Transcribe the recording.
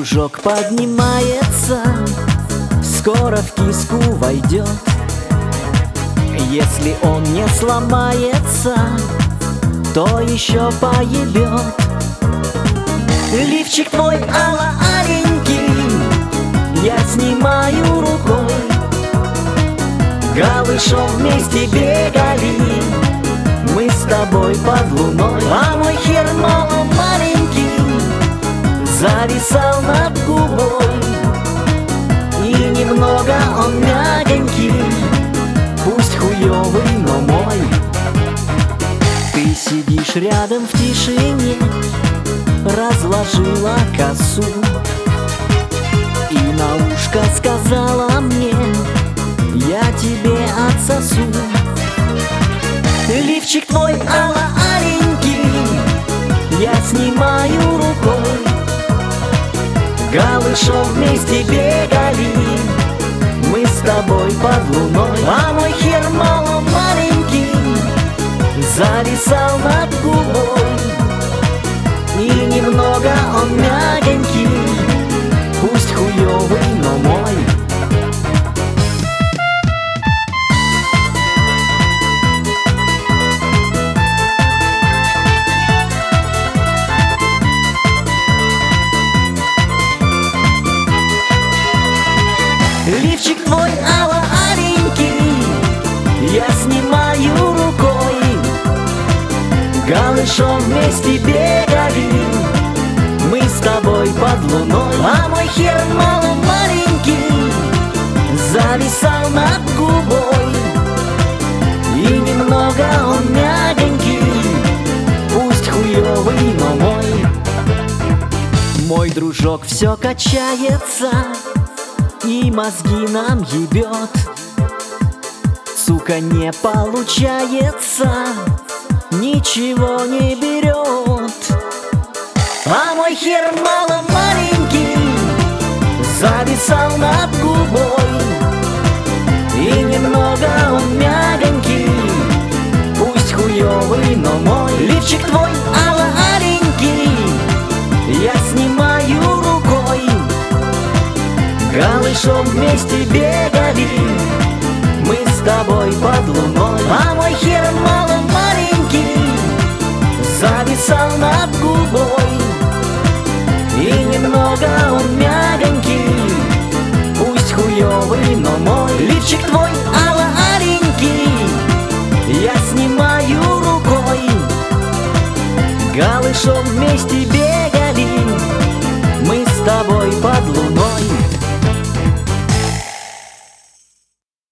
дружок поднимается, скоро в киску войдет. Если он не сломается, то еще поебет. Лифчик твой алла-аленький я снимаю рукой. Голышом вместе бегали мы с тобой под луной. А мой хер маленький зависал над губой, и немного он мягонький, пусть хуёвый, но мой. Ты сидишь рядом в тишине, разложила косу и на ушко сказала мне: я тебе отсосу. Лифчик твой алла-аленький я снимаю рукой. Голышом вместе бегали мы с тобой под луной. А мой хер маленький зависал над губой, и немного он мягонький, пусть хуёвый, но мой. Лифчик твой алла-аленький я снимаю рукой. Голышом вместе бегали мы с тобой под луной. А мой хер маленький зависал над губой, и немного он мягонький, пусть хуёвый, но мой. Мой дружок все качается и мозги нам ебет. Сука, не получается, ничего не берет. А мой хер маленький зависал над губой, и немного он мягонький, пусть хуёвый, но мой. Лифчик твой алла-аленький я снимаю рукой. Голышом вместе бегали мы с тобой под луной. А мой хер маленький зависал над губой, и немного он мягонький, пусть хуёвый, но мой. Лифчик твой алла-аленький я снимаю рукой. Голышом вместе бегали мы с тобой под луной.